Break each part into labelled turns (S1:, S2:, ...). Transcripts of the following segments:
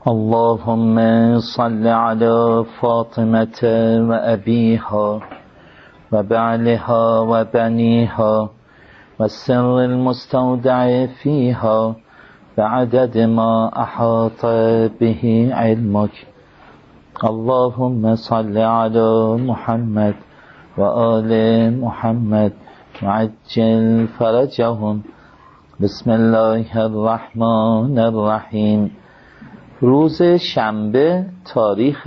S1: اللهم صل على فاطمة وأبيها وبعلها وبنيها والسر المستودع فيها بعدد ما أحاط به علمك. اللهم صل على محمد وآل محمد وعجل فرجهم. بسم الله الرحمن الرحیم. روز شنبه تاریخ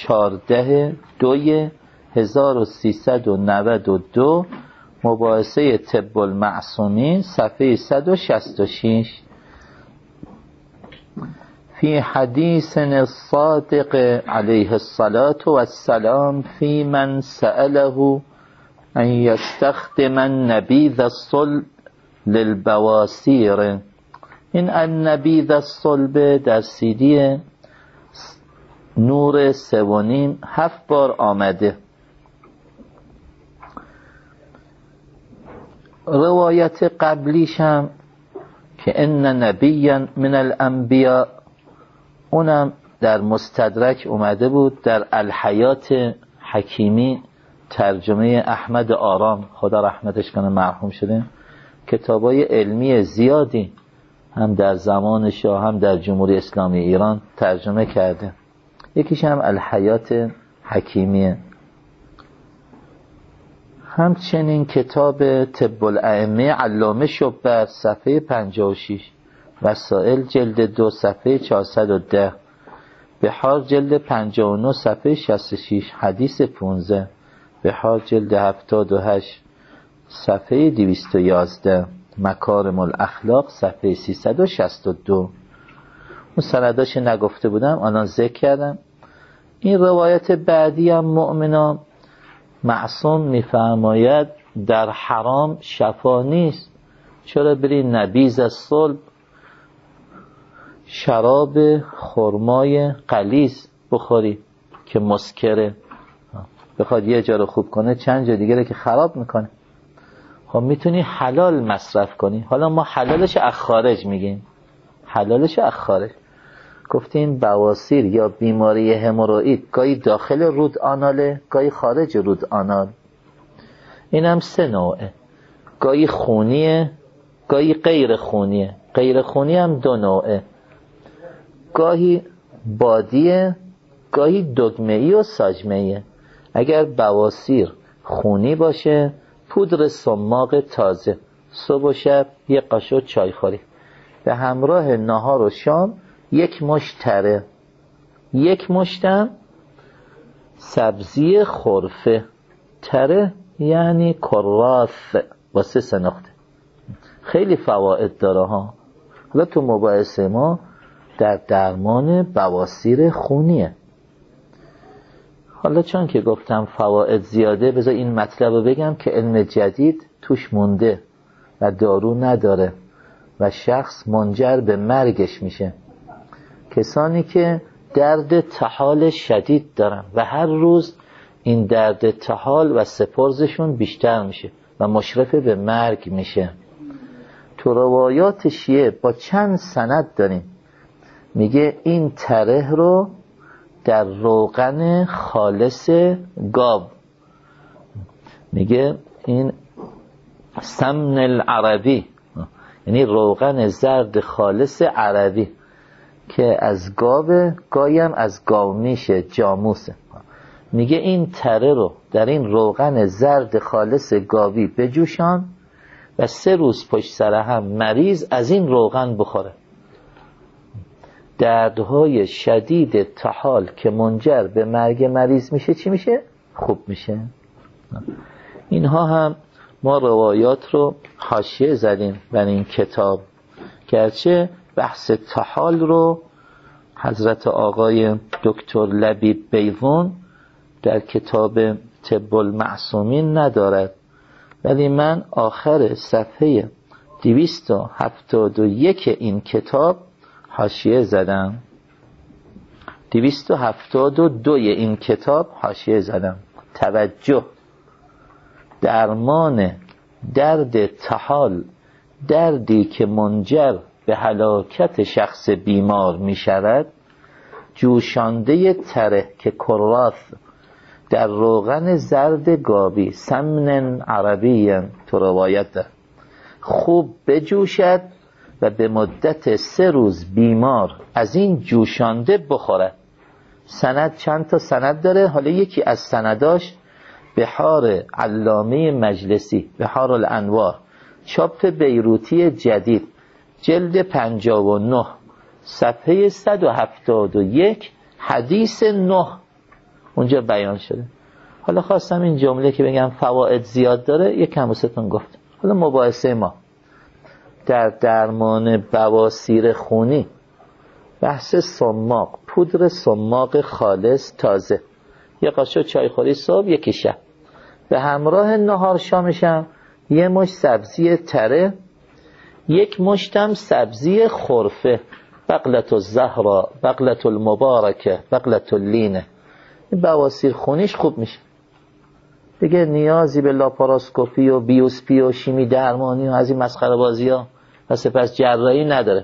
S1: 14/2/1392 مباحثه طب المعصومین صفحه 166. فی حدیث الصادق علیه الصلاة والسلام فی من سأله ان یستخدم النبیذ الصلب للبواسیر. این النبیذ الصلب در CD نور 3.5 7 بار آمده. روایت قبلیشم که ان نبیا من الانبیاء اونم در مستدرک اومده بود، در الحیات حکیمی ترجمه احمد آرام خدا رحمتش کنه مرحوم شده، کتابای علمی زیادی هم در زمان شاه هم در جمهوری اسلامی ایران ترجمه کرده. یکیش هم الحیات حکیمیه. همچنین کتاب طب الائمه علامه شبر صفحه 56، وسائل جلد 2 صفحه 410، بحار جلد 59 صفحه 66، حدیث 15، بحار جلد 78 صفحه 211، مکارم الاخلاق صفحه 362. اون سنداش نگفته بودم الان ذکر کردم. این روایت بعدی هم مؤمنان معصوم میفرماید در حرام شفا نیست. چرا بری نبیذ الصلب، شراب خرمای غلیظ بخوری که مسکره، بخواد یه جا رو خوب کنه چند جا دیگه رو که خراب میکنه. خب میتونی حلال مصرف کنی. حالا ما حلالش از خارج میگیم، حلالش از خارج. گفتیم بواسیر یا بیماری هموروئید گاهی داخل رود آناله، گاهی خارج رود آنال. این هم 3 نوعه، گاهی خونیه گاهی غیر خونیه. غیر خونی هم 2 نوعه، گاهی بادیه گاهی دگمه‌ای و ساجمه‌ایه. اگر بواسیر خونی باشه پودر سماق تازه صبح و شب 1 قاشق چای خوری، به همراه نهار و شام 1 مشت تره، 1 مشتم سبزی خرفه. تره یعنی کراث با 3 نقطه. خیلی فواید داره ها. حالا تو مباحثه ما در درمان بواسیر خونیه. حالا چون که گفتم فواید زیاده، بذار این مطلب رو بگم که علم جدید توش مونده و دارو نداره و شخص منجر به مرگش میشه. کسانی که درد طحال شدید دارن و هر روز این درد طحال و سپرزشون بیشتر میشه و مشرف به مرگ میشه. تو روایات شیعه با چند سند داریم میگه این تره رو در روغن خالص گاو، میگه این سمن العربی یعنی روغن زرد خالص عربی که از گاو، گاهی هم از گاو میشه جاموسه. میگه این تره رو در این روغن زرد خالص گاوی بجوشان و 3 روز پشت سر هم مریض از این روغن بخوره. دردهای شدید طحال که منجر به مرگ مریض میشه چی میشه؟ خوب میشه. اینها هم ما روایات رو حاشیه زدیم بر این کتاب، گرچه بحث طحال رو حضرت آقای دکتر لبیب بیضون در کتاب طب المعصومین ندارد، ولی من آخر صفحه 271 این کتاب حاشیه زدم. 272 این کتاب حاشیه زدم. توجه، درمان درد طحال، دردی که منجر به هلاکت شخص بیمار می شود، جوشانده تره که کراث در روغن زرد گابی سمن عربی تو روایت ده خوب بجوشد و به مدت 3 روز بیمار از این جوشانده بخوره. سند چند تا سند داره. حالا یکی از سنداش بحار علامه مجلسی، بحار الانوار، چاپ بیروتی جدید، جلد 59 صفحه 171 حدیث 9 اونجا بیان شده. حالا خواستم این جمله که بگم فواید زیاد داره یک کم واسهتون گفت. حالا مباحثه ما در درمان بواسیر خونی، بحث سماق، پودر سماق خالص تازه، یه قاشق چایخوری صبح، یکی شب، به همراه نهار شامشم یه مشت سبزی تره، یک مشتم سبزی خرفه، بقلت الزهرا، بقلت المبارکه، بقلت اللینه. این بواسیر خونیش خوب میشه دیگه، نیازی به لاپاراسکوپی و بیوسپی و شیمی درمانی و از این مسخره بازی ها و سپس جراحی نداره.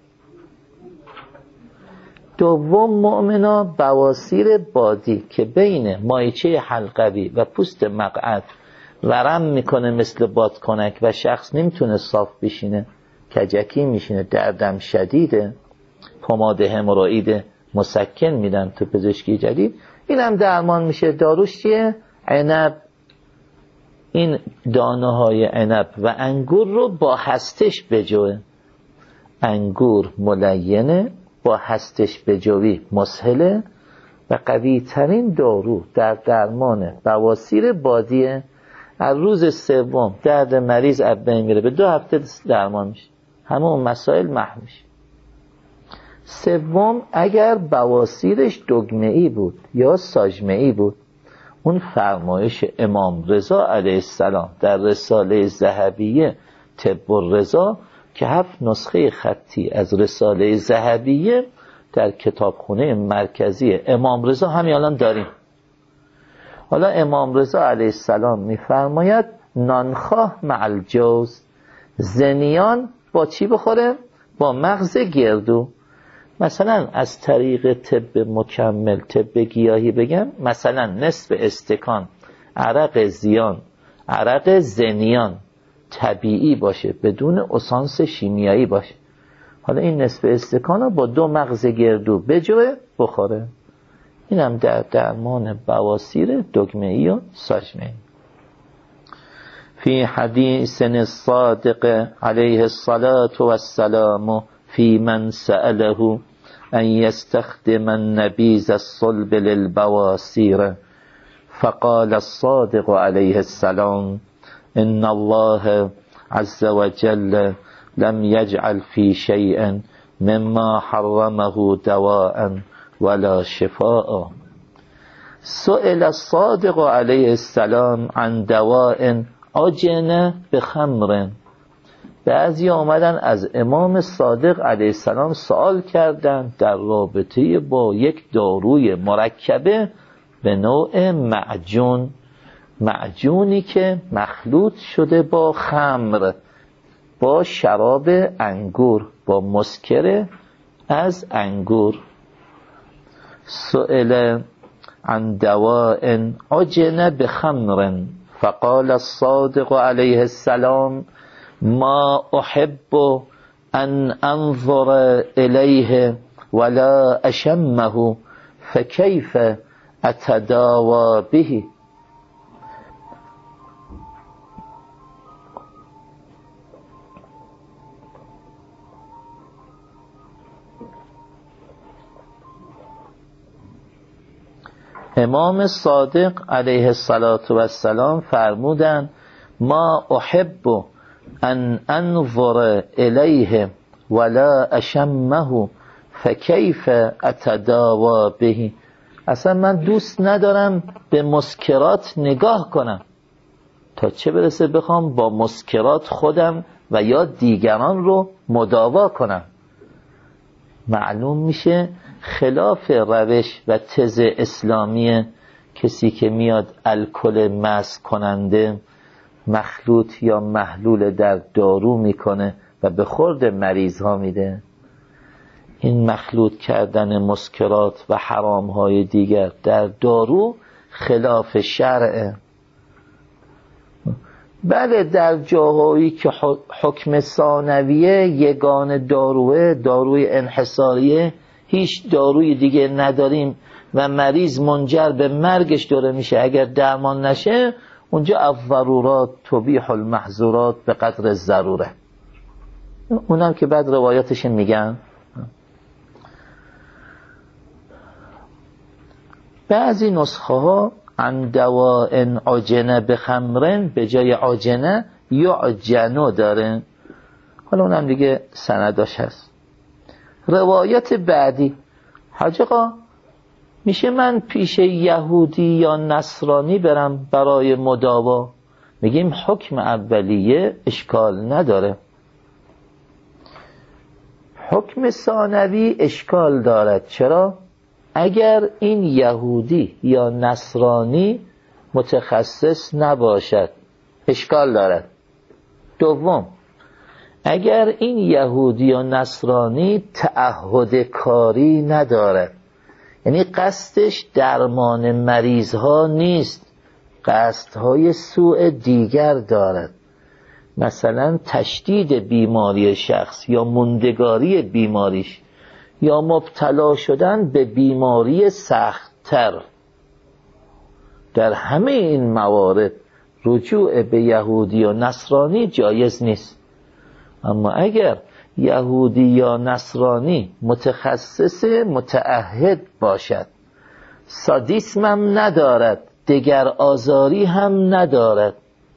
S1: دوم، مؤمنا بواسیر بادی که بین مایچه حلقوی و پوست مقعد ورم میکنه مثل بادکنک و شخص نمیتونه صاف بشینه، کجکی میشینه، دردم شدیده، پماد هموروئید مسکن میدن تو پزشکی جدید، این هم درمان میشه. داروش چیه؟ عنب. این دانه های عنب و انگور رو با هستش بجوه. انگور ملینه، با هستش بجوی مسهله و قوی ترین دارو در درمان بواسیر بادیه. از روز 3 درد مریض از بین میره، به 2 هفته درمان میشه، همه اون مسائل محو میشه. 3، اگر بواسیرش دگمه‌ای بود یا ساژمه‌ای بود، اون فرمایش امام رضا علیه السلام در رساله ذهبیه طب الرضا که 7 نسخه خطی از رساله ذهبیه در کتابخونه مرکزی امام رضا همین الان داریم. حالا امام رضا علیه السلام میفرماید نانخواه مع الجوز، زنیان با چی بخوره؟ با مغز گردو. مثلا از طریق طب مکمل، طب گیاهی بگم، مثلا نصف استکان عرق زیان، عرق زنیان طبیعی باشه بدون اسانس شیمیایی باشه. حالا این نصف استکان رو با 2 مغز گردو بجوه بخوره. این هم در درمان بواسیر دگمه‌ای و ساژمه‌ای. فی حدیث الصادق علیه الصلاة والسلام فی من سأله ان یستخدم النبیذ الصلب للبواسیر فقال الصادق علیه السلام ان الله عز وجل لم يجعل في شيء مما حرمه دواء ولا شفاء. سئل الصادق علیه السلام عن دواء عجن بخمر. بعضی آمدن از امام صادق علیه السلام سوال کردن در رابطه با یک داروی مرکبه به نوع معجون، معجونی که مخلوط شده با خمر، با شراب انگور، با مسکر از انگور. سئل عن دواء عجن بخمر فقال الصادق علیه السلام ما احب ان انظر الیه ولا اشمه فکیف اتداوی به. امام صادق علیه السلام فرمودند ما احب ان انظر الیه ولا اشمه فکیف اتداوی به. اصلا من دوست ندارم به مسکرات نگاه کنم، تا چه برسه بخوام با مسکرات خودم و یا دیگران رو مداوا کنم. معلوم میشه خلاف روش و تز اسلامی کسی که میاد الکل مست کننده مخلوط یا محلول در دارو میکنه و به خورد مریض ها میده. این مخلوط کردن مسکرات و حرامهای دیگر در دارو خلاف شرعه. بله در جاهایی که حکم ثانویه یگان داروه، داروی انحصاریه، هیچ داروی دیگه نداریم و مریض منجر به مرگش داره میشه اگر درمان نشه، اونجا الضرورات تبیح المحظورات به قدر الضروره. اونم که بعد روایاتش میگن. بعضی نسخه ها عن دواء عجنه بخمرن به جای عجنه یعجنو داره. حالا اونم دیگه سنداش هست. روایت بعدی حاج آقا میشه من پیش یهودی یا نصرانی برم برای مداوا؟ میگیم حکم اولیه اشکال نداره، حکم ثانوی اشکال دارد. چرا؟ اگر این یهودی یا نصرانی متخصص نباشد اشکال دارد. دوم، اگر این یهودی یا نصرانی تعهد کاری ندارد، یعنی قصدش درمان مریض ها نیست، قصدهای سوء دیگر دارد، مثلا تشدید بیماری شخص یا موندگاری بیماریش یا مبتلا شدن به بیماری سخت‌تر، در همه این موارد رجوع به یهودی و نصرانی جایز نیست. اما اگر یهودی یا نصرانی متخصص متعهد باشد، سادیسم هم ندارد، دگر آزاری هم ندارد،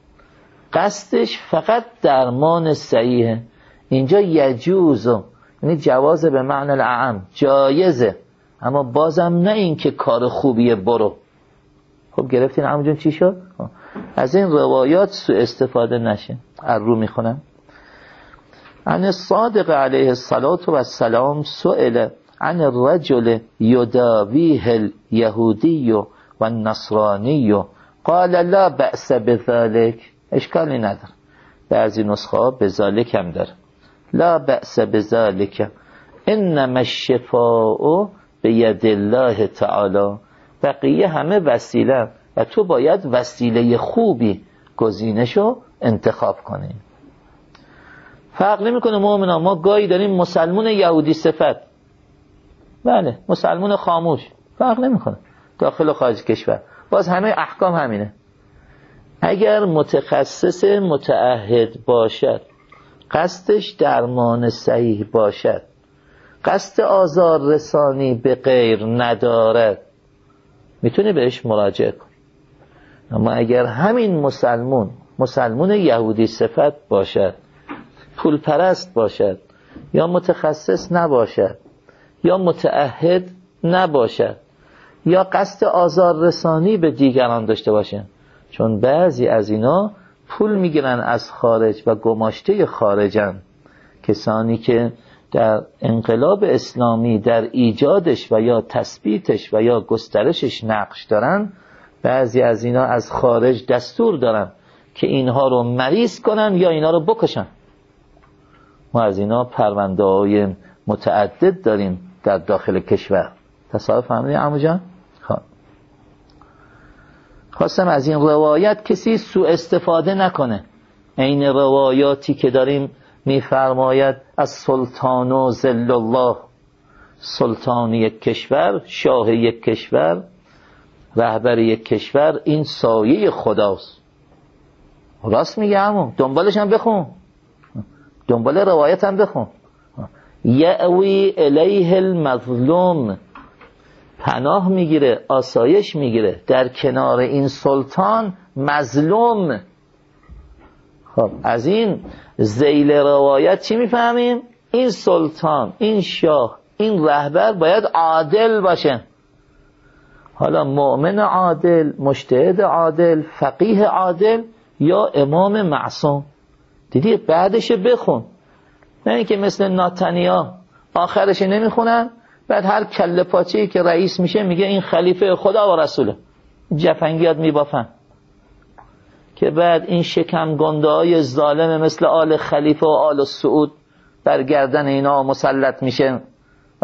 S1: قصدش فقط درمان صحیحه، اینجا یجوزه، یعنی جواز به معنی الاعم، جایزه، اما بازم نه این که کار خوبیه برو. خب گرفتین عمو جون چی شد؟ از این روایات سوء استفاده نشه. رو میخونم. عن الصادق علیه الصلاة والسلام سئل عن الرجل یداویه الیهودی و النصرانی قال لا بأس بذلك. اشکالی نداره، بعضی نسخه ها بذلك هم داره. لا بأس بذلك انما الشفاء بید الله تعالی. بقیه همه وسیله و تو باید وسیله خوبی گزینشو انتخاب کنی. فرق نمیکنه مؤمنا، ما گاهی داریم مسلمون یهودی صفت، بله مسلمون خاموش، فرق نمیکنه داخل و خارج کشور، باز همه احکام همینه. اگر متخصص متعهد باشد، قصدش درمان صحیح باشد، قصد آزار رسانی به غیر ندارد، میتونی بهش مراجعه کن. اما اگر همین مسلمون یهودی صفت باشد، پول پرست باشد، یا متخصص نباشد، یا متعهد نباشد، یا قصد آزار رسانی به دیگران داشته باشند، چون بعضی از اینا پول میگیرن از خارج و گماشته خارجن، کسانی که در انقلاب اسلامی در ایجادش و یا تثبیتش و یا گسترشش نقش دارن، بعضی از اینا از خارج دستور دارن که اینها رو مریض کنن یا اینا رو بکشن. ما از اینا پرونده های متعدد داریم در داخل کشور. تصور فهمیدی عمو جان؟ خواستم از این روایت کسی سوء استفاده نکنه. این روایاتی که داریم میفرماید از سلطان و ذل الله، سلطان یک کشور، شاه یک کشور، رهبر یک کشور، این سایه خداست. راست میگه عمو، دنبالش هم بخون، دنبال روایت هم بخون. یأوی الیه المظلوم، پناه میگیره، آسایش میگیره در کنار این سلطان مظلوم. خب از این ذیل روایت چی میفهمیم؟ این سلطان، این شاه، این رهبر باید عادل باشه. حالا مؤمن عادل، مجتهد عادل، فقیه عادل، یا امام معصوم. دیدی بعدش بخون، نه اینکه مثل ناتنیا آخرش نمیخونن، بعد هر کله پاچه‌ای که رئیس میشه میگه این خلیفه خدا و رسوله، جفنگیات میبافن، که بعد این شکم گنده های ظالم مثل آل خلیفه و آل سعود بر گردن اینا مسلط میشه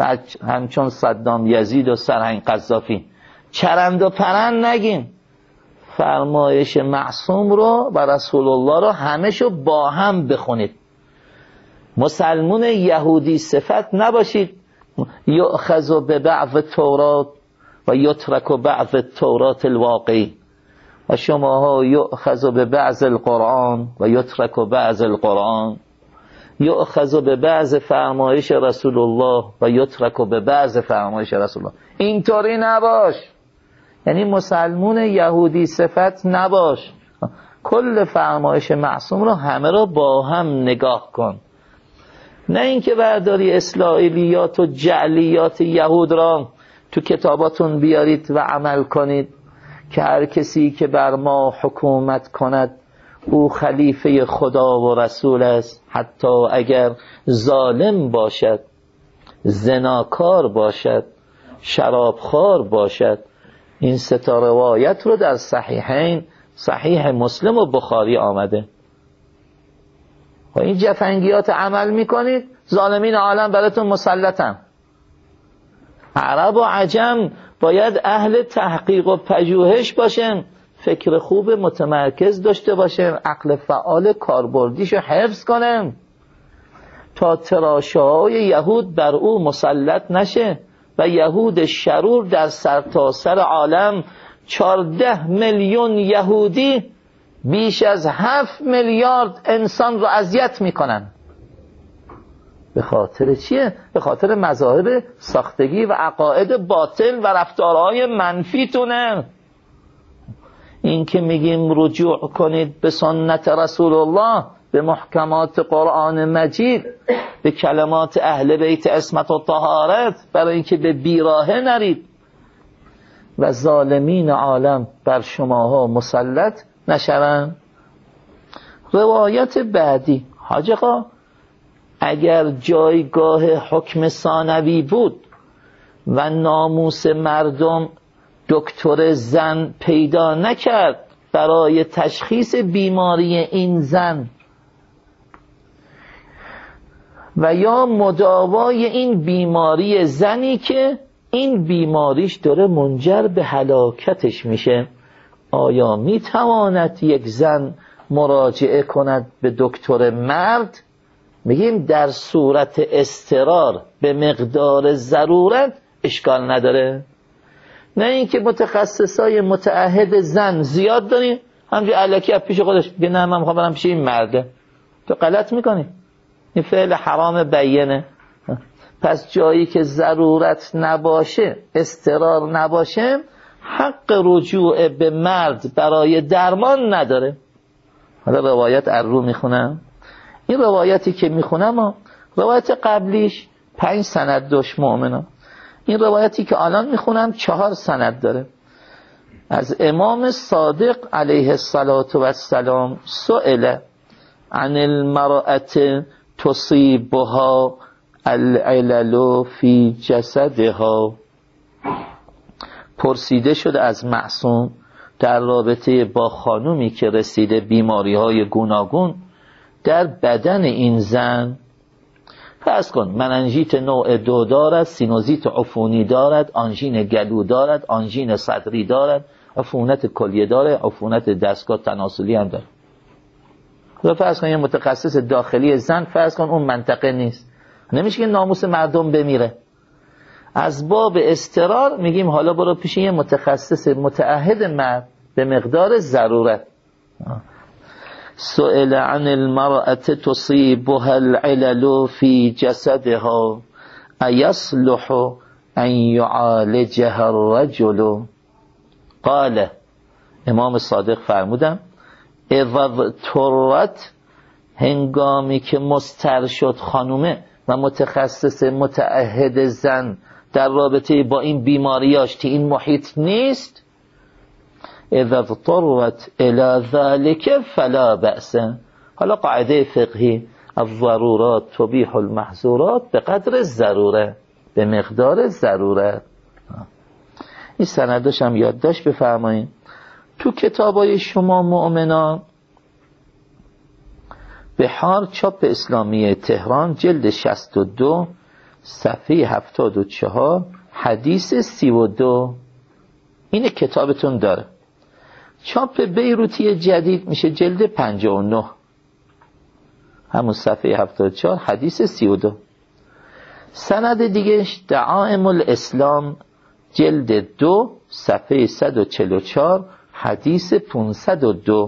S1: و همچون صدام، یزید و سرهنگ قذافی چرند و پرند نگین. فرمایش معصوم رو و رسول الله رو همشو با هم بخونید. مسلمون یهودی صفت نباشید. یؤخذ ببعض التورات و یترک بعض التورات الواقعی، و شماها یؤخذ ببعض القرآن و یترک بعض القرآن، یؤخذ ببعض فرمایش رسول الله و یترک ببعض فرمایش رسول الله. اینطوری نباش. یعنی مسلمون یهودی صفت نباش. کل فرمایش معصوم رو همه رو با هم نگاه کن، نه اینکه برداری اسرائیلیات و جعلیات یهود را تو کتاباتون بیارید و عمل کنید که هر کسی که بر ما حکومت کند او خلیفه خدا و رسول است، حتی اگر ظالم باشد، زناکار باشد، شرابخوار باشد. این سه تا روایت رو در صحیحین، صحیح مسلم و بخاری آمده. و این جفنگیات عمل میکنید، ظالمین عالم براتون مسلطن. عرب و عجم باید اهل تحقیق و پژوهش باشن، فکر خوب متمرکز داشته باشن، عقل فعال کاربردیشو حفظ کنن تا تراشه‌های یهود بر او مسلط نشه و یهود شرور در سرتاسر عالم 14 میلیون یهودی بیش از 7 میلیارد انسان رو اذیت میکنن. به خاطر چیه؟ به خاطر مذاهب ساختگی و عقاید باطل و رفتارهای منفی تونه. این که میگیم رجوع کنید به سنت رسول الله، به محکمات قرآن مجید، به کلمات اهل بیت عصمت و طهارت، برای اینکه به بیراهه نرید و ظالمین عالم بر شماها مسلط نشوند. روایت بعدی: حاج آقا اگر جایگاه حکم ثانوی بود و ناموس مردم دکتر زن پیدا نکرد برای تشخیص بیماری این زن و یا مداوای این بیماری زنی که این بیماریش داره منجر به هلاکتش میشه، آیا میتواند یک زن مراجعه کند به دکتر مرد؟ میگیم در صورت اضطرار به مقدار ضرورت اشکال نداره. نه اینکه متخصصای متعهد زن زیاد داریم، همجور الکی از پیش خودش بگه نه من میخوام برم پیش این مرده. تو غلط میکنی، این فعل حرام بیانه. پس جایی که ضرورت نباشه، اضطرار نباشه، حق رجوع به مرد برای درمان نداره. حالا روایت رو میخونم. این روایتی که میخونم روایت قبلیش 5 سند داشت مؤمنان. این روایتی که الان میخونم 4 سند داره. از امام صادق علیه الصلاة و السلام سئل عن المرأة تصیبها العلل فی جسدها. پرسیده شده از معصوم در رابطه با خانومی که رسیده بیماری های گوناگون در بدن این زن. فرض کن مننژیت نوع 2 دارد، سینوزیت عفونی دارد، آنژین گلو دارد، آنژین صدری دارد، عفونت کلیه داره، عفونت دستگاه تناسلی هم داره. فرض کن یه متخصص داخلی زن، فرض کن اون منطقه نیست، نمیشه که ناموس مردم بمیره. از باب اضطرار میگیم حالا برو پیش یه متخصص متعهد مرد به مقدار ضرورت. سئل عن المرأة تصيبها العلل في جسدها أيصلح أن يعالجها الرجل؟ قال، امام صادق فرمودن اذا اضطرت، هنگامی که مضطر شد خانومه و متخصص متعهد زن در رابطه با این بیماریاش که این محیط نیست، اذا اضطرت الى ذلك فلا بأس. حالا قاعده فقهی الضرورات تبیح المحظورات به قدر الضروره، به مقدار ضرورت. این سندش هم یادداشت بفرمایید. تو کتابای شما مؤمنان، بحار چاپ اسلامی تهران جلد 62 صفحه 74 حدیث 32. این کتابتون داره، چاپ بیروتی جدید میشه، جلد 59، همون صفحه 74 حدیث 32. سند دیگهش دعائم الاسلام جلد 2 صفحه 144 حدیث 502.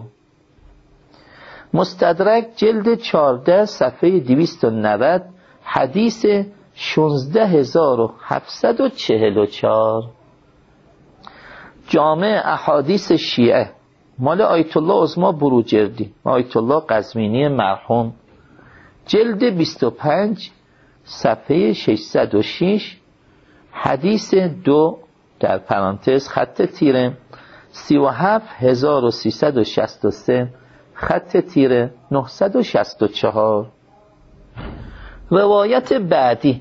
S1: مستدرک جلد 14 صفحه 290 حدیث 16744. جامع احادیث شیعه مال آیت الله عظما بروجردی و آیت الله قزوینی مرحوم جلد 25 صفحه 606 حدیث 2 در پرانتز خط تیره 37363 خط تیره 964. روایت بعدی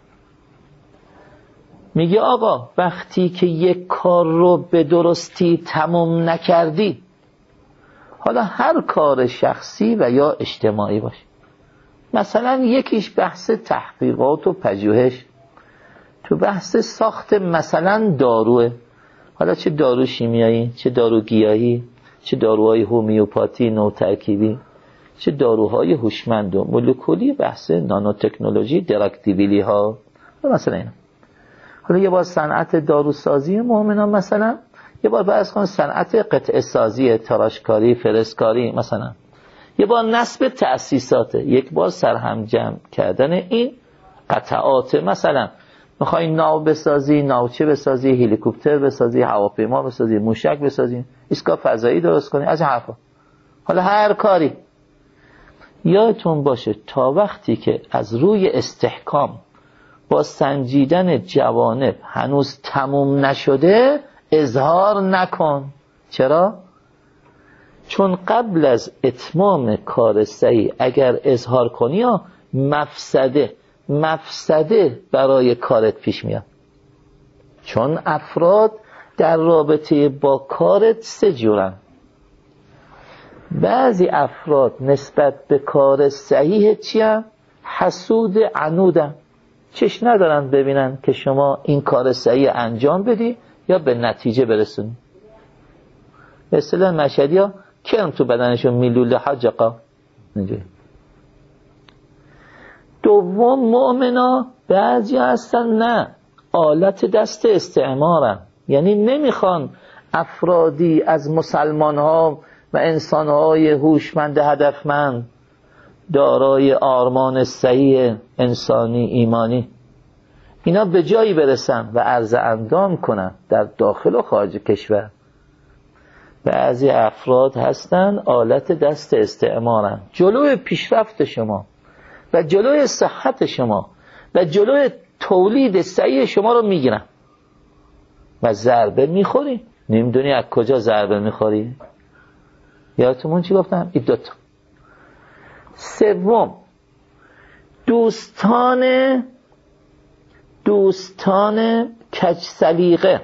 S1: میگه آقا وقتی که یک کار رو به درستی تمام نکردی، حالا هر کار شخصی و یا اجتماعی باشه، مثلا یکیش بحث تحقیقات و پژوهش، تو بحث ساخت مثلا داروه، حالا چه دارو شیمیایی، چه دارو گیاهی، چه داروهای هومیوپاتی نوترکیبی، چه داروهای هوشمند و مولکولی، بحث نانو تکنولوژی، دراکتیبیلی ها مثلا اینا. حالا یه بار صنعت داروسازی مؤمنان، مثلا یه بار بحث کن صنعت قطعه سازی، تراشکاری، فرسکاری، مثلا یه بار نصب تأسیسات، یک بار سرهم جمع کردن این قطعات، مثلا میخوای ناو بسازی، ناوچه بسازی، هلیکوپتر بسازی، هواپیما بسازی، موشک بسازی، ایستگاه فضایی درست کنی، از حرفا. حالا هر کاری یادتون باشه تا وقتی که از روی استحکام با سنجیدن جوانب هنوز تموم نشده اظهار نکن. چرا؟ چون قبل از اتمام کار صحیح اگر اظهار کنی مفسده برای کارت پیش میاد. چون افراد در رابطه با کارت سه جورن. بعضی افراد نسبت به کار صحیح چیه؟ حسود عنودن، چش ندارن ببینن که شما این کار صحیح انجام بدی یا به نتیجه برسونی. به اصطلاح مشهدی ها کرم تو بدنشون میلوله حجقا. دوم مؤمنا بعضی هستن نه، آلت دست استعمارن، یعنی نمیخوان افرادی از مسلمان ها و انسان های هوشمند هدفمند دارای آرمان صحیح انسانی ایمانی اینا به جایی برسن و عرض اندام کنن در داخل و خارج کشور. بعضی افراد هستن آلت دست استعمارن، جلوی پیشرفت شما و جلوی صحت شما و جلوی تولید صحیح شما رو میگیرن و ضربه میخوری. نمیدونی از کجا ضربه میخوری؟ یادتون چی گفتم؟ این دوتا. سوم دوستان کج سلیقه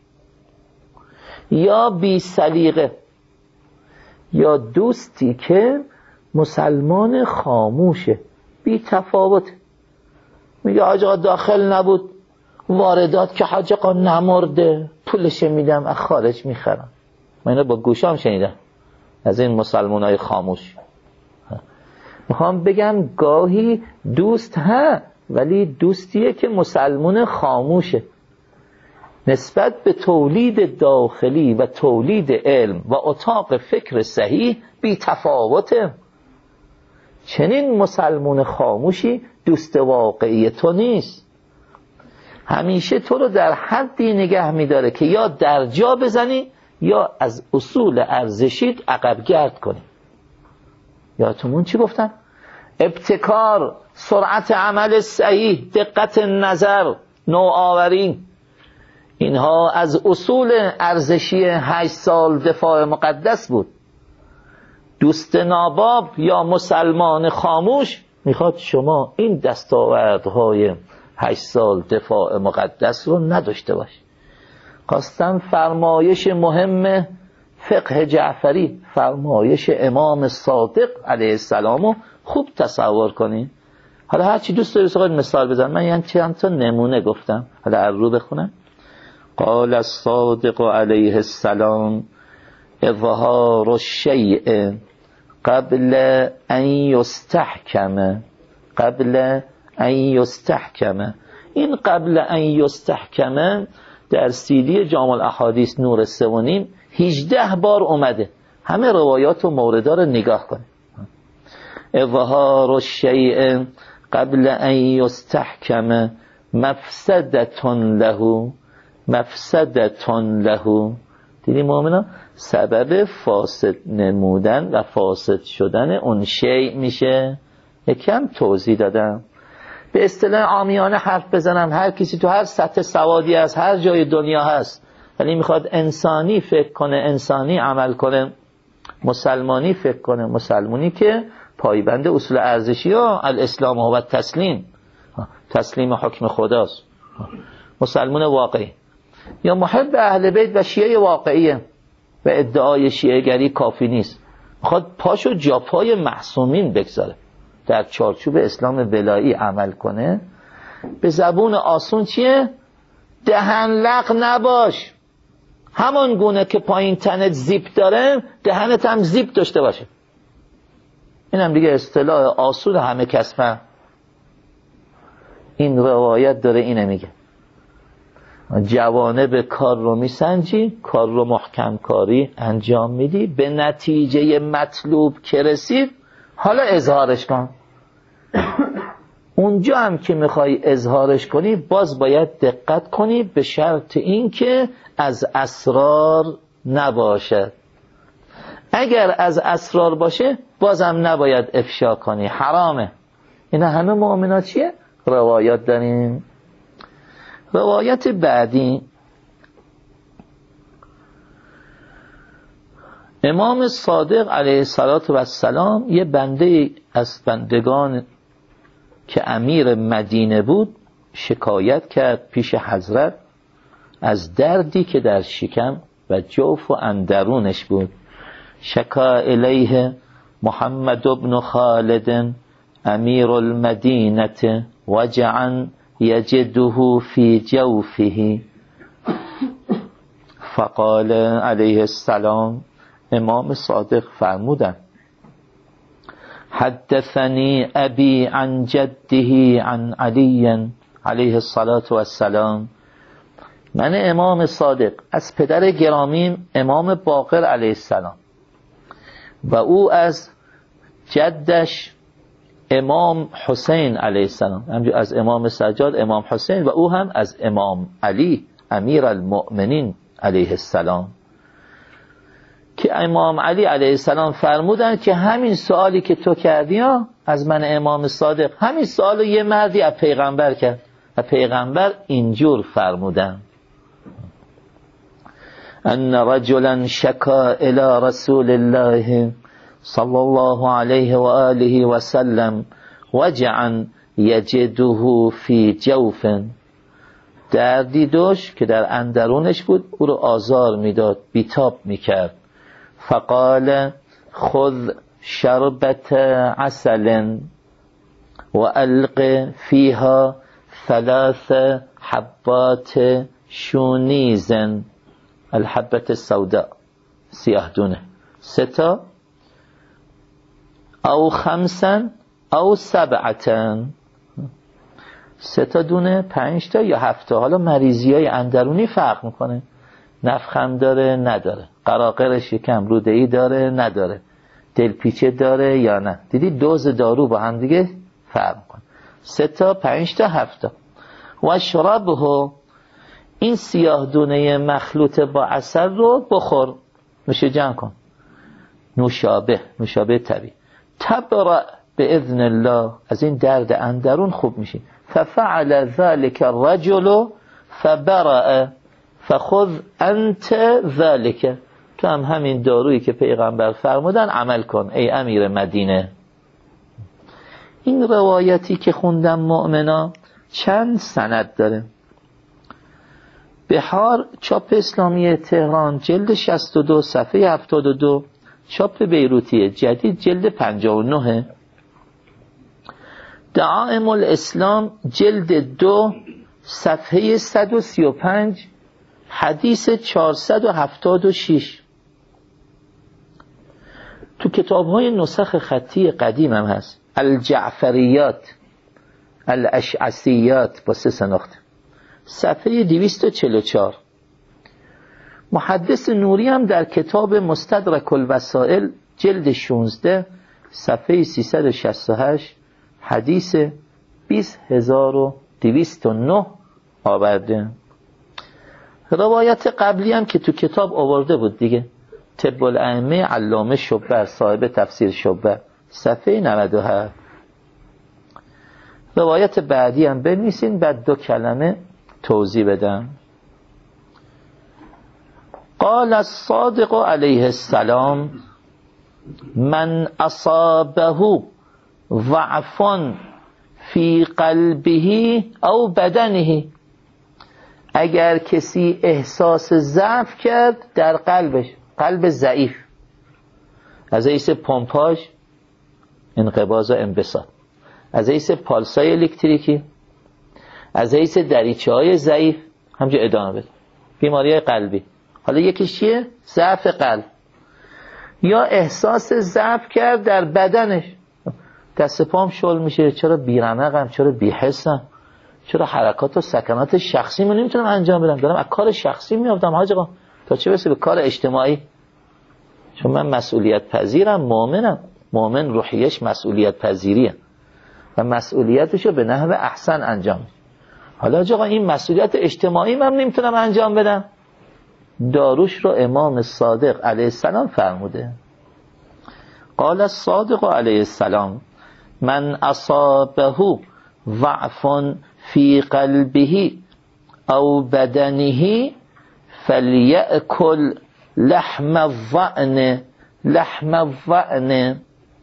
S1: یا بی سلیقه، یا دوستی که مسلمان خاموشه، بی تفاوت، میگه حاج آقا داخل نبود، واردات که حاج آقا نمرده، پولش میدم از خارج میخرم. من اینو با گوشام شنیدم از این مسلمانای خاموش. میخوام بگم گاهی دوست ولی دوستیه که مسلمان خاموشه، نسبت به تولید داخلی و تولید علم و اتاق فکر صحیح بی تفاوته. چنین مسلمان خاموشی دوست واقعی تو نیست، همیشه تو رو در حدی نگه میداره که یا در جا بزنی یا از اصول ارزشیت عقب گرد کنی. یادتون چی گفتم؟ ابتکار، سرعت عمل صحیح، دقت نظر، نوآوری، اینها از اصول ارزشی 8 سال دفاع مقدس بود. دوست ناباب یا مسلمان خاموش میخواد شما این دستاوردهای 8 سال دفاع مقدس رو نداشته باشی. خواستم فرمایش مهم فقه جعفری، فرمایش امام صادق علیه السلام رو خوب تصور کنید. حالا هر چی دوست داری سوال مثال بزن. من یعنی چند تا نمونه گفتم، حالا از رو بخونم. قال الصادق علیه السلام اظهار الشیء قبل ان یستحکم. قبل ان یستحکم. این قبل ان یستحکم در سیدی جامع الاحادیث نور 3.5 18 بار اومده. همه روایات و موردا رو نگاه کنید. اظهار الشیء قبل ان یستحکم مفسدتون له. مفسدتون له. دیدی مؤمنا سبب فاسد نمودن و فاسد شدن اون شیء میشه. یکم توضیح دادم. به اصطلاح عامیانه حرف بزنم، هر کسی تو هر سطح سوادی از هر جای دنیا هست ولی میخواد انسانی فکر کنه، انسانی عمل کنه، مسلمانی فکر کنه، مسلمانی که پایبند اصول ارزشی ها الاسلام و تسلیم، تسلیم حکم خداست، مسلمان واقعی یا محب اهل بیت و شیعه واقعیه و ادعای شیعه گری کافی نیست، میخواد پاشو جاپای معصومین بگذاره، در چارچوب اسلام ولایی عمل کنه. به زبون آسون چیه؟ دهن لق نباش. همان گونه که پایین تنت زیپ داره دهنت هم زیپ داشته باشه. این هم دیگه اصطلاح آسون همه کس فهم. این روایت داره اینه میگه جوانب کار رو میسنجی، کار رو محکم کاری انجام میدی، به نتیجه مطلوب که رسید حالا اظهارش کن. اونجا هم که میخوای اظهارش کنی باز باید دقت کنی به شرط این که از اسرار نباشد. اگر از اسرار باشه بازم نباید افشا کنی، حرامه. اینا همه مؤمنات چیه؟ روایات داریم. روایت بعدی امام صادق علیه السلام یه بنده از بندگان که امیر مدینه بود شکایت کرد پیش حضرت از دردی که در شکم و جوف و اندرونش بود. شکا الیه محمد بن خالد امیر المدینه وجعا یجده فی جوفه فقال علیه السلام، امام صادق فرمودن حدثنی ابی عن جده عن علی علیه السلام، من امام صادق از پدر گرامیم امام باقر علیه السلام و او از جدش امام حسین علیه السلام، همجور از امام سجاد امام حسین و او هم از امام علی امیر المؤمنین علیه السلام، که امام علی علیه السلام فرمودن که همین سوالی که تو کردی از من امام صادق، همین سوالو یه مردی از پیغمبر کرد و پیغمبر اینجور فرمودن ان رجلا شکا الى رسول الله صلی الله علیه و آله و سلم وجعا یجده فی جوف، دردی داشت که در اندرونش بود او رو آزار میداد، بیتاب میکرد. فقال خذ شربت عسل و الق فیها 3 حبات شونیز، الحبت السوداء سیاه دونه، 3 تا او 5 او 7، 3 تا دونه، 5 تا یا 7 تا. حالا مریضی های اندرونی فرق میکنه، نفخ هم داره نداره، قراقر شکم روده‌ای داره نداره، دلپیچه داره یا نه. دیدی دوز دارو با هم دیگه فرق میکنه. 3 تا 5 تا 7 تا. و شربه، این سیاه دونه مخلوط با عسل رو بخور، میشه جمع کن، نوشابه طبیعی، تبرأ به اذن الله، از این درد اندرون خوب میشی. ففعل ذلك الرجل فبرأ فخذ انت ذلك، تو هم همین دارویی که پیغمبر فرمودن عمل کن ای امیر مدینه. این روایتی که خوندم مؤمنا چند سند داره. بهار چاپ اسلامی تهران جلد 62 صفحه 72، چاپ بیروتی جدید جلد 59. دعائم الاسلام جلد 2 صفحه 135 حدیث 476. تو کتاب‌های نسخ خطی قدیم هم هست. الجعفریات، الاشعثیات با 3 نقطه، صفحه 244. محدث نوری هم در کتاب مستدرک الوسائل جلد 16 صفحه 368 حدیث 20209 آورده. روایت قبلی هم که تو کتاب آورده بود دیگه، طب الائمه علامه شبر صاحب تفسیر شبر صفحه 97. روایت بعدی هم بنویسین، بعد 2 کلمه توضیح بدم. قال الصادق علیه السلام من اصابه ضعف فی قلبه او بدنه، اگر کسی احساس ضعف کرد در قلبش، قلب ضعیف، از حیث پمپاژ انقباض و انبساط، از حیث پالسای الکتریکی، از حیث دریچه‌های ضعیف، همجا ادامه بده، بیماری قلبی. حالا یکیش چیه؟ ضعف قلب. یا احساس ضعف کرد در بدنش، دست پام شل میشه، چرا بیرمقم، چرا بیحسم، چرا حرکات و سکنات شخصی من نمیتونم انجام بدم، دارم از کار شخصی میافتم حاج آقا تا چه برسه به کار اجتماعی. چون من مسئولیت پذیرم، مؤمنم. مؤمن روحیش مسئولیت پذیریه و مسئولیتشو به نحو احسن انجام میده. حالا حاج آقا این مسئولیت اجتماعی من نمیتونم انجام بدم، داروش رو امام صادق علیه السلام فرموده. قال الصادق علیه السلام من اصابه ضعف فی قلبه او بدنه فلیأکل لحم الضأن، لحم الضأن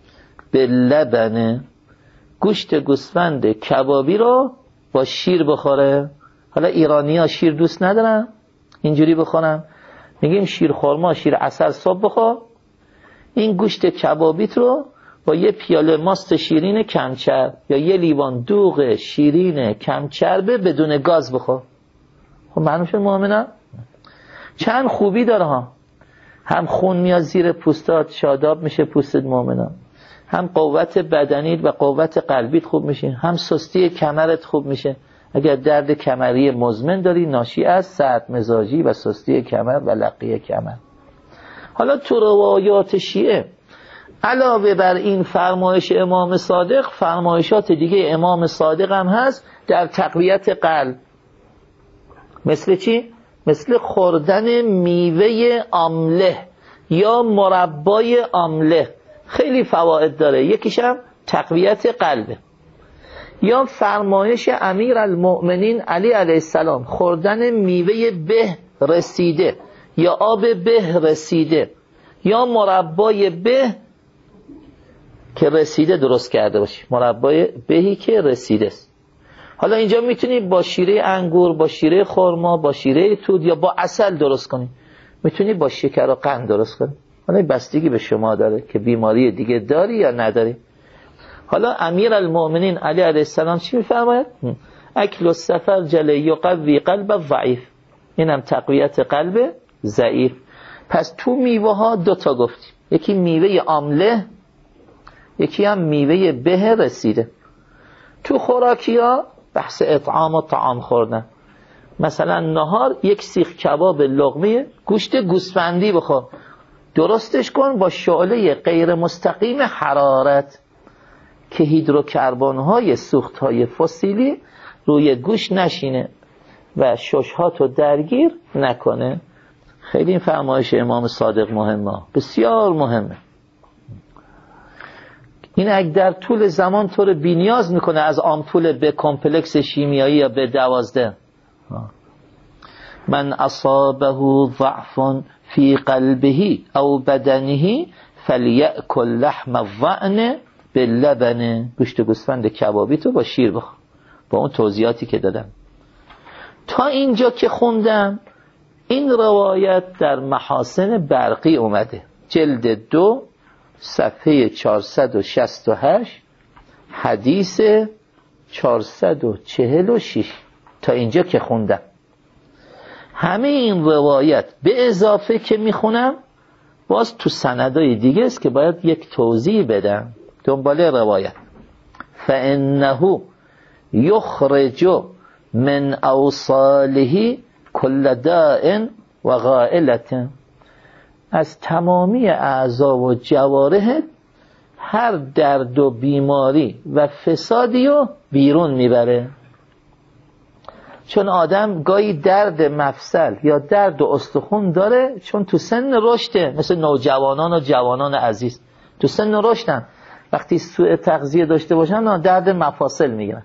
S1: باللبن، گوشت گوسفند کبابی رو با شیر بخوره. حالا ایرانی ها شیر دوست ندارن، اینجوری بخورن، میگیم شیر خرما، شیر عسل صبح بخور، این گوشت کبابیت رو با یه پیاله ماست شیرین کمچرب یا یه لیوان دوغ شیرین کمچربه بدون گاز بخور. خب معلوم شد مؤمنم چند خوبی داره ها، هم خون میاد زیر پوستات، شاداب میشه پوستت مؤمنم، هم قوت بدنیت و قوت قلبیت خوب میشه، هم سستی کمرت خوب میشه. اگر درد کمری مزمن داری ناشی از سرد مزاجی و سستی کمر و لقی کمر. حالا تو روایات شیعه علاوه بر این فرمایش امام صادق، فرمایشات دیگه امام صادق هم هست در تقویت قلب. مثل چی؟ مثل خوردن میوه آمله یا مربای آمله، خیلی فواید داره، یکیش هم تقویت قلبه. یا فرمایش امیر المؤمنین علی علیه السلام خوردن میوه به رسیده یا آب به رسیده یا مربای به که رسیده درست کرده باشی، مربای بهی که رسیده است. حالا اینجا میتونی با شیره انگور، با شیره خرما، با شیره توت یا با عسل درست کنی، میتونی با شکر و قند درست کنی. حالا بستگی به شما داره که بیماری دیگه داری یا نداری. حالا امیر المؤمنین علی علیه السلام چی میفرماید؟ اکل السفر جلی یقوی قلب ضعیف، اینم تقویت قلب ضعیف. پس تو میوه ها 2 تا گفتیم، یکی میوه آمله، یکی هم میوه به رسیده. تو خوراکی ها بحث اطعام و طعام خوردن، مثلا نهار 1 سیخ کباب لقمه گوشت گوسفندی بخور، درستش کن با شعله غیر مستقیم حرارت که هیدروکربن های سوخت های فسیلی روی گوشت نشینه و ششهاتو درگیر نکنه. خیلی این فرمایش امام صادق مهمه، بسیار مهمه. این اگه در طول زمان طور بی نیاز میکنه از آمپول به کمپلکس شیمیایی یا به 12. من اصابه ضعف فی قلبه او بدنه فلیأکل لحم الضأن باللبن، گوشت گوسفند کبابی تو با شیر بخور، با اون توضیحاتی که دادم. تا اینجا که خوندم این روایت در محاسن برقی اومده، جلد 2 صفحه 468 حدیث 446 تا اینجا که خوندم. همه این روایت به اضافه که میخونم باز تو سندای دیگه است که باید یک توضیح بدم دنباله روایت. فانه یخرج من اوصاله کل داء و غائلة، از تمامی اعضا و جوارح هر درد و بیماری و فسادی رو بیرون میبره. چون آدم گاهی درد مفصل یا درد و استخون داره چون تو سن رشده، مثل نوجوانان و جوانان عزیز تو سن رشدن، وقتی سوء تغذیه داشته باشن درد مفاصل میگیرن.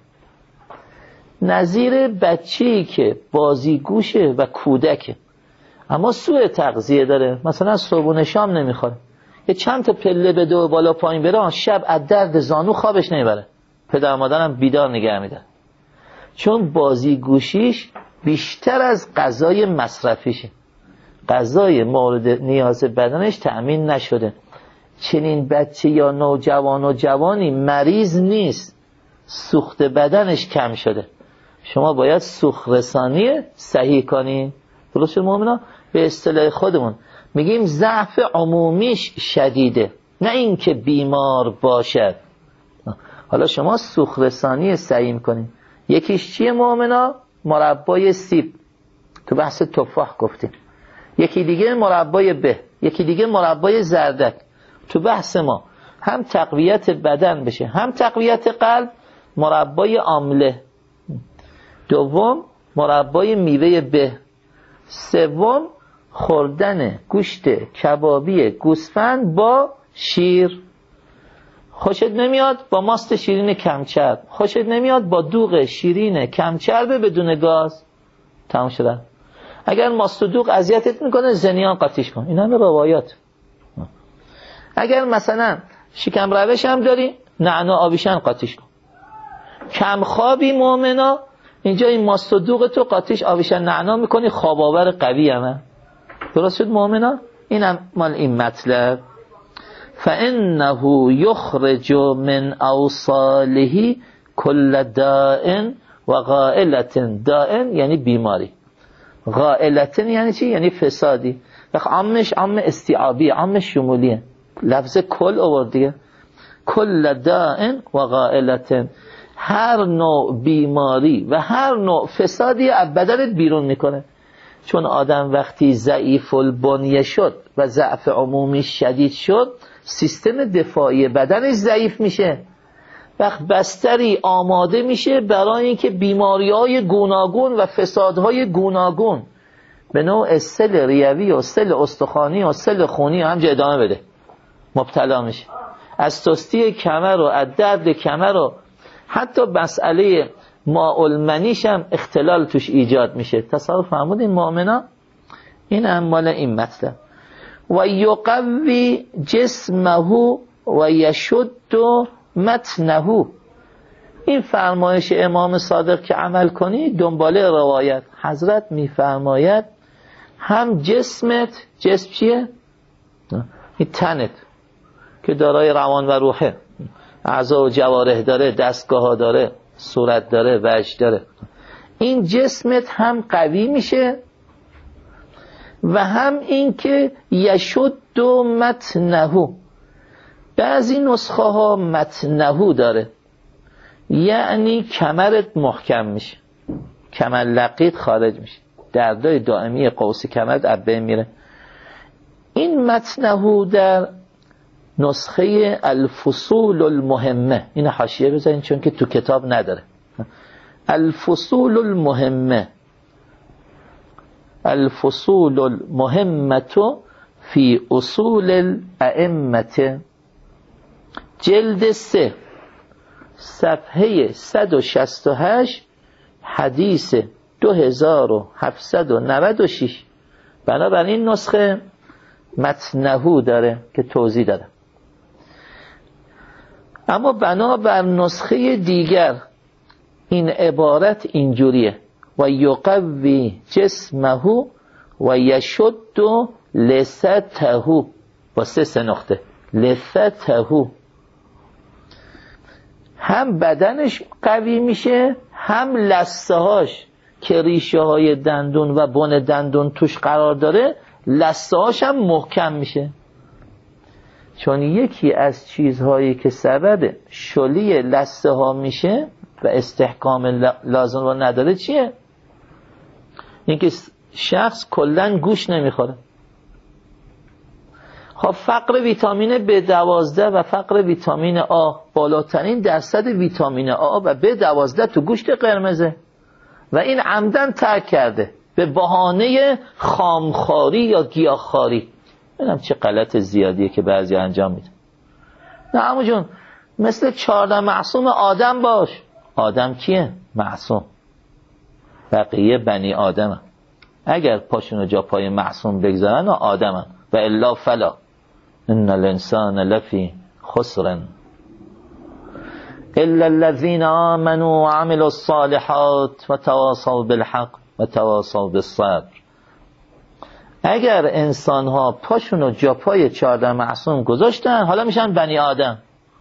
S1: نظیر بچه‌ای که بازیگوشه و کودکه اما سوء تغذیه داره، مثلا صبحونه شام نمیخوره، یه چند تا پله بده و بالا پایین بره، شب از درد زانو خوابش نمیبره، پدر مادرم بیدار نگه میدن، چون بازیگوشیش بیشتر از غذای مصرفیشه، غذای مورد نیاز بدنش تأمین نشده. چنین بچه یا نوجوان و جوانی مریض نیست، سوخت بدنش کم شده. شما باید سوخت رسانی صحیح کنی. درست شد مؤمنا؟ به اصطلاح خودمون میگیم ضعف عمومیش شدیده، نه اینکه بیمار باشد. حالا شما سوخت رسانی صحیح کنی. یکیش چیه مؤمنا؟ مربای سیب، تو بحث تفاح گفتیم. یکی دیگه مربای به، یکی دیگه مربای زردک. تو بحث ما هم تقویت بدن بشه هم تقویت قلب، مربای آمله. دوم مربای میوه به. سوم خوردن گوشت کبابی گوسفند با شیر. خوشت نمیاد با ماست شیرین کمچرب، خوشت نمیاد با دوغ شیرین کمچرب بدون گاز. تمام شده. اگر ماست و دوغ اذیتت میکنه زنیان قاطیش کن. این همه روایات. اگر مثلا شکم روش هم داری نعنا آبیشن قاطیش کن. کم خوابی مؤمنا، اینجا این ماست و دوغ تو قاطیش آبیشن نعنا میکنی، خواب آور قوی همه. درست شد مؤمنا؟ اینم مال این مطلب. فانه یخرج من اوصاله کل داء و غائلة. داء یعنی بیماری، غائلة یعنی چی؟ یعنی فسادی. عامش عام استیعابی، عام شمولیه، لفظ کل آورد دیگه. کل داء و غائلة، هر نوع بیماری و هر نوع فسادی از بدنت بیرون میکنه. چون آدم وقتی ضعیف البنیه شد و ضعف عمومی شدید شد، سیستم دفاعی بدنش ضعیف میشه، وقت بستری آماده میشه برای اینکه بیماری‌های گوناگون و فسادهای گوناگون به نوع سل ریوی و سل استخوانی و سل خونی همجا ادامه بده، مبتلا میشه. از سستی کمر و از درد کمر و حتی مسئله ماء هم اختلال توش ایجاد میشه. تصور فرمودین مؤمنا؟ این هم مال این مطلب. و یقوی جسمه و یشد متنه. این فرمایش امام صادق که عمل کنی دنباله روایت. حضرت میفرماید هم جسمت، جسم چیه؟ این تنت که دارای روان و روحه، اعضا و جوارح داره، دستگاه ها داره، صورت داره، وجه داره، این جسمت هم قوی میشه و هم این که یشد متنه. بعضی نسخه ها متنه داره، یعنی کمرت محکم میشه، کمر لقیت خارج میشه، دردای دائمی قوس کمرت از بین میره. این متنه در نسخه الفصول المهمه، این حاشیه بزنین چون که تو کتاب نداره. الفصول المهمه، الفصول المهمه فی اصول الائمه، جلد 3 صفحه 168 حدیث 2796. بنابراین نسخه متنه داره که توضیح داره. اما بنابر نسخه دیگر این عبارت اینجوریه: و یقوی جسمه و یشد لسته، با 3 نقطه، لسته. هم بدنش قوی میشه، هم لثه هاش که ریشه های دندون و بن دندون توش قرار داره لثه هاش هم محکم میشه. چون یکی از چیزهایی که سبب شلی لثه ها میشه و استحکام لازم رو نداره چیه؟ اینکه شخص کلن گوش نمیخوره. خب فقر ویتامین B12 و فقر ویتامین آ، بالاترین درصد ویتامین آ و B12 تو گوشت قرمزه و این عمدن ترک کرده به بهانه خامخواری یا گیاهخواری. ببینم چه غلط زیادیه که بعضی انجام میده. نه عمو جون، مثل 14 معصوم آدم باش. آدم کیه؟ معصوم. بقیه بنی آدمه. اگر پاشونو جا پای معصوم بگذارن و آدمن و الا فلا ان الانسان لفی خسر الا الذين آمنوا وعملوا الصالحات وتواصوا بالحق وتواصوا بالصبر. اگر انسان ها پاشونو جا پای 14 معصوم گذاشتن، حالا میشن بنی آدم.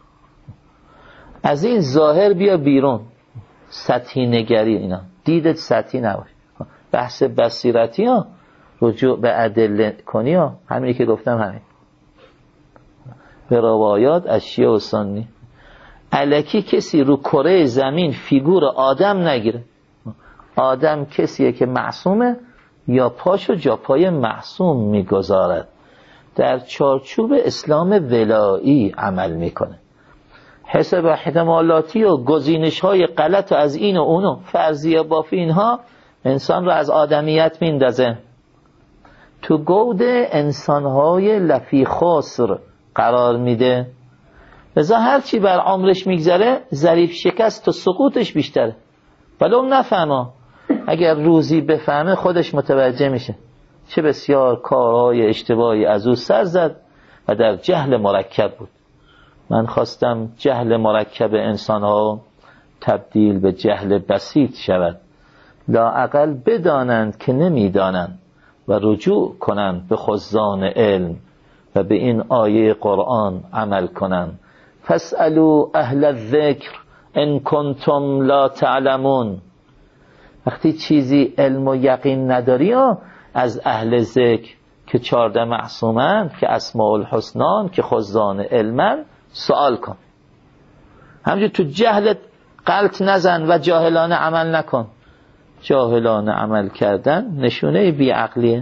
S1: از این ظاهر بیا بیرون. سطحی نگری، اینا دیدت سطحی نباش. بحث بصیرتی ها، رجوع به ادله کنی ها، همینی که گفتم همین. به روایات از شیعه و سنی الکی کسی رو کره زمین فیگور آدم نگیره. آدم کسیه که معصومه یا پاشو جا پای معصوم میگذارد، در چارچوب اسلام ولایی عمل میکنه. حسب احتمالاتی و گزینش های غلط و از این و اونو فرضیه بافی اینها انسان رو از آدمیت میندازه، تو گود انسانهای لفی خسر قرار میده. لذا هرچی بر عمرش میگذره ظریف شکست و سقوطش بیشتره. ولو نفهمه، اگر روزی بفهمه خودش متوجه میشه چه بسیار کارهای اشتباهی از او سر زد و در جهل مرکب بود. من خواستم جهل مرکب انسانها تبدیل به جهل بسیط شود، لااقل بدانند که نمیدانند و رجوع کنند به خزان علم و به این آیه قرآن عمل کنند. فاسألوا اهل الذکر ان کنتم لا تعلمون. وقتی چیزی علم و یقین نداری از اهل ذکر که 14 معصومند، که اسماء الحسنان، که خزان علمن، سوال کن. همینجور تو جهلت غلط نزن و جاهلانه عمل نکن. جاهلانه عمل کردن نشونه بیعقلیه.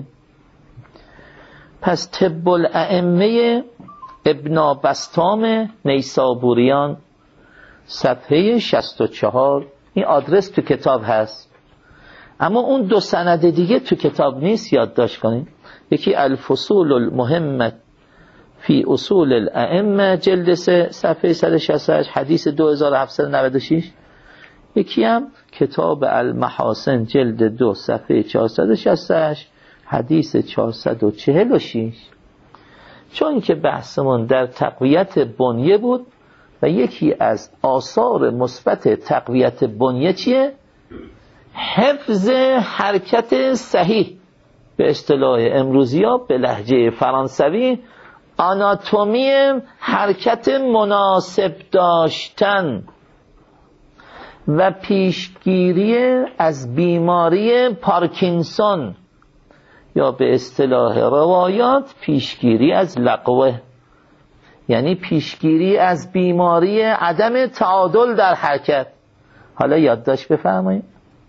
S1: پس طب الائمه ابن بسطام نیسابوریان صفحه 64، این آدرس تو کتاب هست، اما اون 2 سند دیگه تو کتاب نیست، یادداشت کنید. یکی الفصول المهمه فی اصول الائمه جلد 3 صفحه 168 حدیث 2796. یکی هم کتاب المحاسن جلد 2 صفحه 468 حدیث 446. چون که بحثمون در تقویت بنیه بود و یکی از آثار مثبت تقویت بنیه چیه؟ حفظ حرکت صحیح، به اصطلاح امروزی ها به لهجه فرانسوی آناتومی حرکت مناسب داشتن و پیشگیری از بیماری پارکینسون، یا به اصطلاح روایات پیشگیری از لقوه، یعنی پیشگیری از بیماری عدم تعادل در حرکت. حالا یادداشت بفرمایید.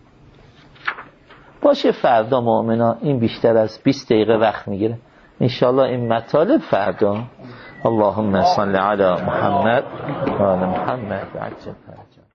S1: باشه فردا مؤمنا، این بیشتر از 20 دقیقه وقت میگیره. انشالله این مطالب فردا. اللهم صل علی محمد و آل محمد.